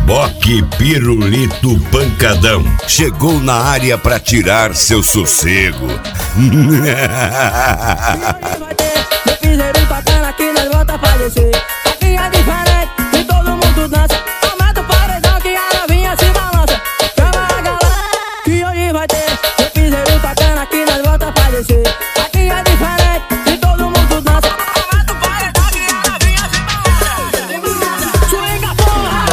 Boque Pirulito Pancadão chegou na área pra tirar seu sossego. Meu piseiro bacana aqui nós volta pra descer. Aqui é diferente e todo mundo dança. Aumenta o paredão que a novinha se balança. Chama a galera que hoje vai ter. Meu piseiro bacana aqui nós volta pra descer. Aqui é diferente e todo mundo dança. Aumenta o paredão que a novinha se balança. Swinga porra!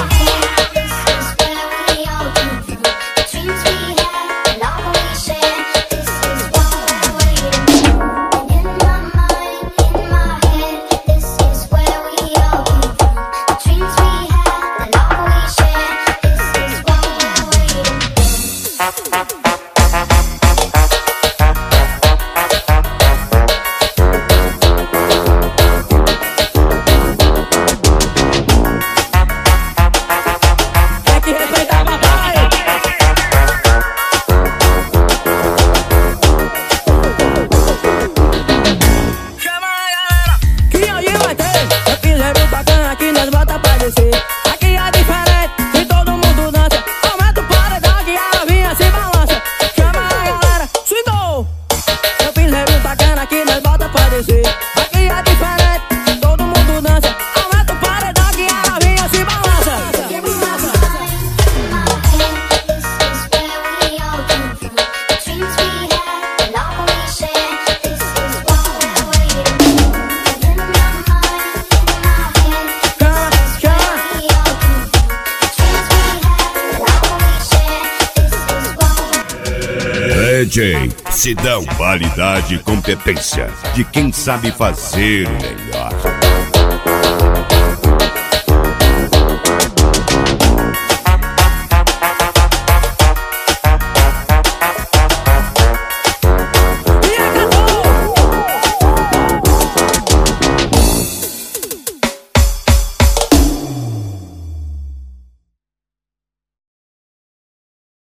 Aqui é diferente e todo mundo dança. Aumenta o paredão que a novinha se balança. Chama a galera, swingou. Meu piseiro bacana aqui nós volta pra descer. Aqui é diferente e todo mundo dança. Aumenta o paredão que a novinha se balança. DJ Sidão, qualidade e competência de quem sabe fazer o melhor.